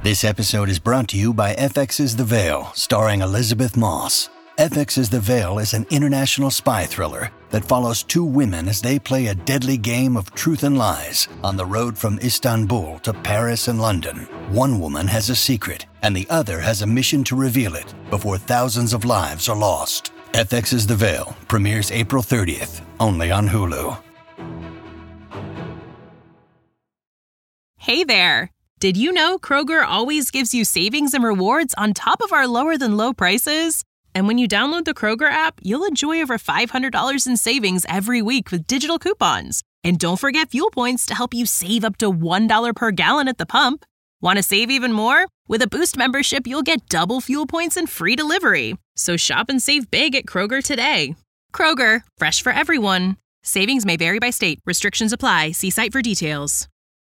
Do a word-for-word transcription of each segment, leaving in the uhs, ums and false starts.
This episode is brought to you by F X's The Veil, starring Elizabeth Moss. F X's The Veil is an international spy thriller that follows two women as they play a deadly game of truth and lies on the road from Istanbul to Paris and London. One woman has a secret, and the other has a mission to reveal it before thousands of lives are lost. F X's The Veil premieres April thirtieth, only on Hulu. Hey there! Did you know Kroger always gives you savings and rewards on top of our lower-than-low prices? And when you download the Kroger app, you'll enjoy over five hundred dollars in savings every week with digital coupons. And don't forget fuel points to help you save up to one dollar per gallon at the pump. Want to save even more? With a Boost membership, you'll get double fuel points and free delivery. So shop and save big at Kroger today. Kroger, fresh for everyone. Savings may vary by state. Restrictions apply. See site for details.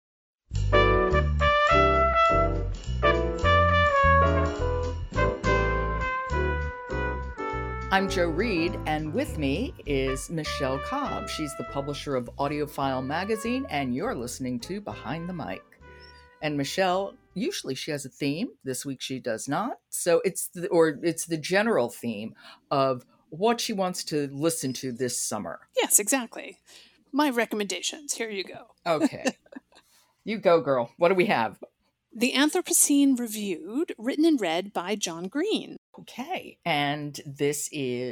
I'm Jo Reed, and with me is Michelle Cobb. She's the publisher of AudioFile magazine, and you're listening to Behind the Mic. And Michelle, usually she has a theme. This week she does not. So it's the, or it's the general theme of what she wants to listen to this summer. Yes, exactly. My recommendations. Here you go. Okay. You go, girl. What do we have? The Anthropocene Reviewed, written and read by John Green. Okay. And this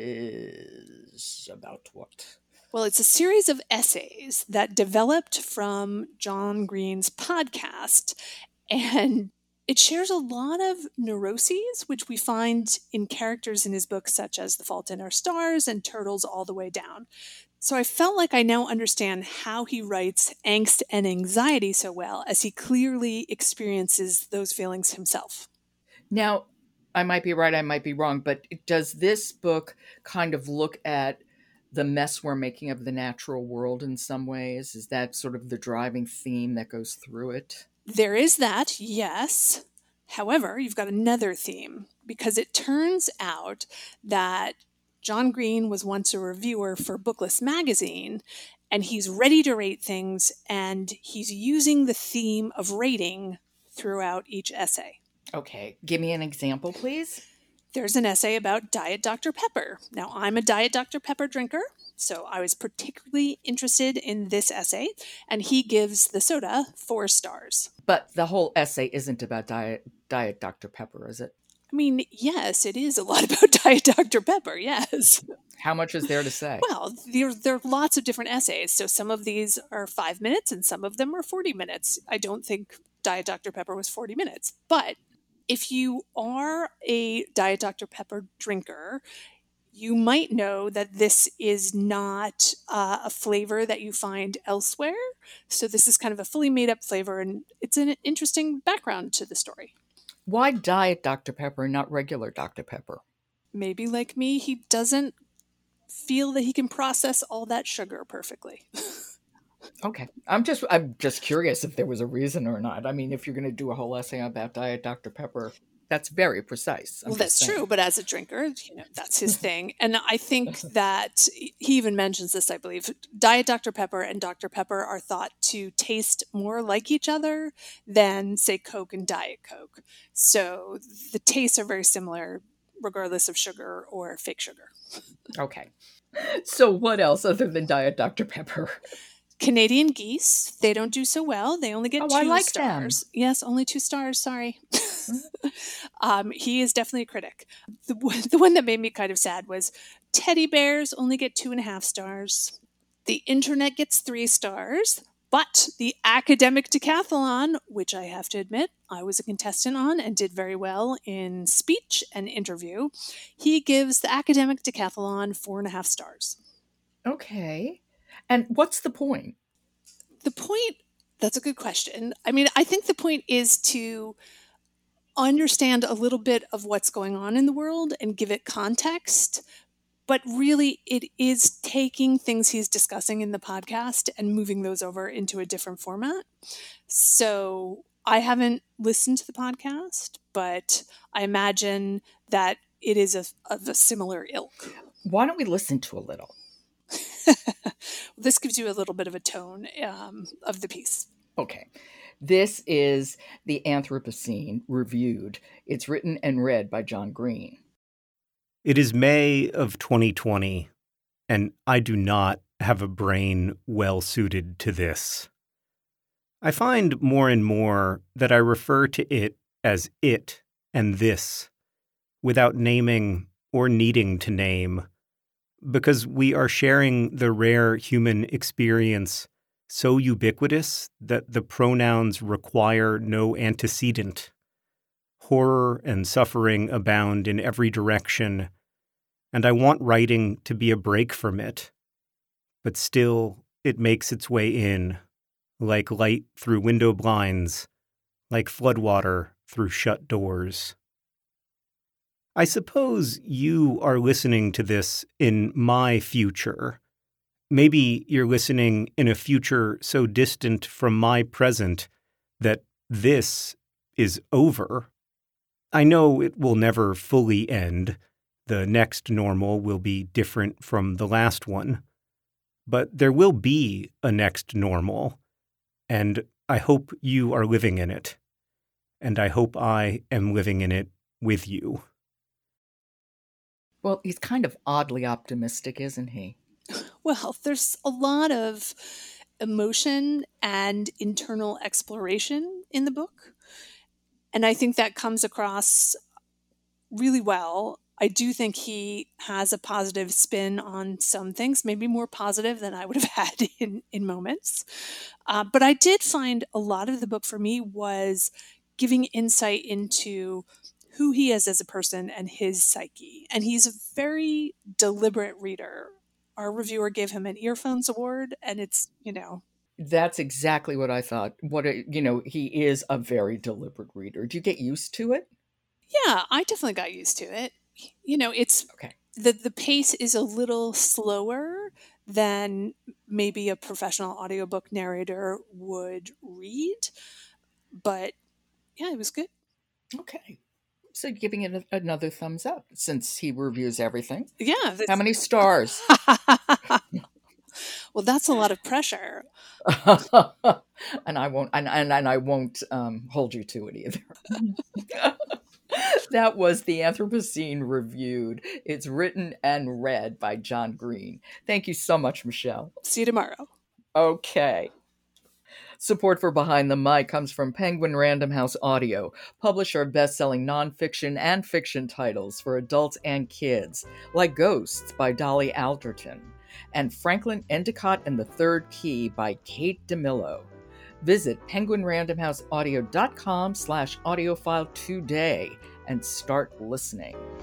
is about what? Well, it's a series of essays that developed from John Green's podcast, and it shares a lot of neuroses, which we find in characters in his books, such as The Fault in Our Stars and Turtles All the Way Down. So I felt like I now understand how he writes angst and anxiety so well, as he clearly experiences those feelings himself. Now, I might be right, I might be wrong, but does this book kind of look at the mess we're making of the natural world in some ways? Is that sort of the driving theme that goes through it? There is that, yes. However, you've got another theme, because it turns out that John Green was once a reviewer for Booklist magazine, and he's ready to rate things, and he's using the theme of rating throughout each essay. Okay, give me an example, please. There's an essay about Diet Doctor Pepper. Now, I'm a Diet Doctor Pepper drinker, so I was particularly interested in this essay, and he gives the soda four stars. But the whole essay isn't about Diet, Diet Doctor Pepper, is it? I mean, yes, it is a lot about Diet Doctor Pepper, yes. How much is there to say? Well, there, there are lots of different essays. So some of these are five minutes and some of them are forty minutes. I don't think Diet Doctor Pepper was forty minutes. But if you are a Diet Doctor Pepper drinker, you might know that this is not uh, a flavor that you find elsewhere. So this is kind of a fully made up flavor, and it's an interesting background to the story. Why Diet Doctor Pepper and not regular Doctor Pepper? Maybe like me, he doesn't feel that he can process all that sugar perfectly. Okay. I'm just I'm just curious if there was a reason or not. I mean, if you're going to do a whole essay about Diet Doctor Pepper, that's very precise. I'm well, that's saying. true. But as a drinker, you know, that's his thing. And I think that he even mentions this, I believe. Diet Doctor Pepper and Doctor Pepper are thought to taste more like each other than, say, Coke and Diet Coke. So the tastes are very similar, regardless of sugar or fake sugar. Okay. So what else other than Diet Doctor Pepper? Canadian Geese, they don't do so well. They only get oh, two I like stars. Them. Yes, only two stars. Sorry. um, he is definitely a critic. The, the one that made me kind of sad was Teddy Bears only get two and a half stars. The Internet gets three stars. But the Academic Decathlon, which I have to admit I was a contestant on and did very well in speech and interview, he gives the Academic Decathlon four and a half stars. Okay. And what's the point? The point, that's a good question. I mean, I think the point is to understand a little bit of what's going on in the world and give it context. But really, it is taking things he's discussing in the podcast and moving those over into a different format. So I haven't listened to the podcast, but I imagine that it is a, of a similar ilk. Why don't we listen to a little? This gives you a little bit of a tone um, of the piece. Okay. This is The Anthropocene Reviewed. It's written and read by John Green. It is May of twenty twenty, and I do not have a brain well suited to this. I find more and more that I refer to it as it and this, without naming or needing to name, because we are sharing the rare human experience so ubiquitous that the pronouns require no antecedent. Horror and suffering abound in every direction, and I want writing to be a break from it. But still, it makes its way in, like light through window blinds, like floodwater through shut doors. I suppose you are listening to this in my future. Maybe you're listening in a future so distant from my present that this is over. I know it will never fully end. The next normal will be different from the last one. But there will be a next normal, and I hope you are living in it. And I hope I am living in it with you. Well, he's kind of oddly optimistic, isn't he? Well, there's a lot of emotion and internal exploration in the book. And I think that comes across really well. I do think he has a positive spin on some things, maybe more positive than I would have had in, in moments. Uh, but I did find a lot of the book for me was giving insight into who he is as a person and his psyche. And he's a very deliberate reader. Our reviewer gave him an Earphones Award, and it's, you know. That's exactly what I thought. What a, you know, he is a very deliberate reader. Do you get used to it? Yeah, I definitely got used to it. You know, it's okay. The, the pace is a little slower than maybe a professional audiobook narrator would read. But yeah, it was good. Okay. So giving it a, another thumbs up since he reviews everything. Yeah. How many stars? Well, that's a lot of pressure. and I won't and, and, and I won't um, hold you to it either. That was The Anthropocene Reviewed. It's written and read by John Green. Thank you so much, Michelle. See you tomorrow. Okay. Support for Behind the Mic comes from Penguin Random House Audio, publisher of best-selling nonfiction and fiction titles for adults and kids, like Ghosts by Dolly Alderton, and Franklin Endicott and the Third Key by Kate DeMillo. Visit penguin random house audio dot com slash audiophile today and start listening.